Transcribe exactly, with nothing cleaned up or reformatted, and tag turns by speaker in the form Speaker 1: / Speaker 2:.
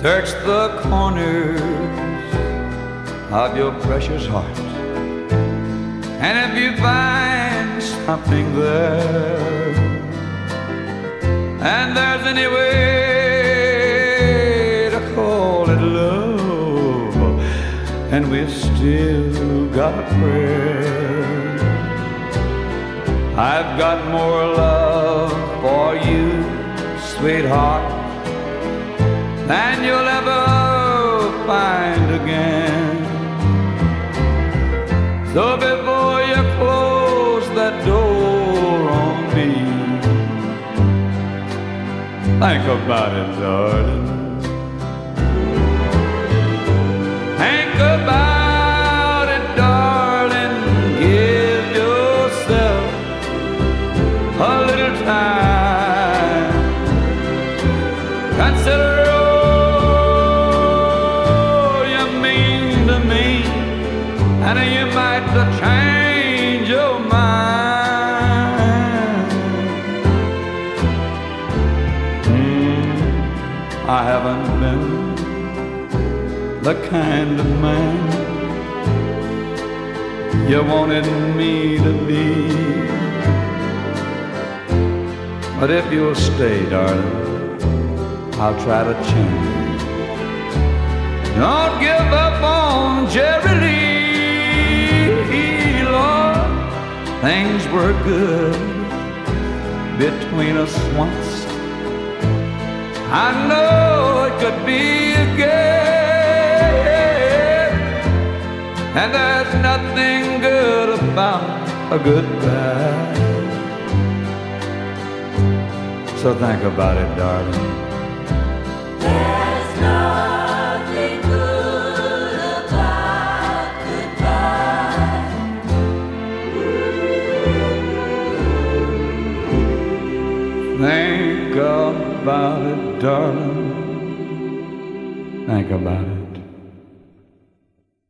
Speaker 1: Search the corners of your precious heart, and if you find something there, and there's any way to call it love, and we've still got a prayer, I've got more love for you, sweetheart, than you'll ever find again. So before you close that door on me, think about it, darling. Think about it, darling. Give yourself a little time. Consider all you mean to me, and you might change your mind. Mm, I haven't been the kind of man you wanted me to be, but if you'll stay, darling, I'll try to change. Don't give up on Jerry Lee, Lord. Things were good between us once. I know it could be again, and there's nothing good about a goodbye. So think about it, darling.
Speaker 2: There's nothing good about goodbye.
Speaker 1: Think about it, darling. Think about it.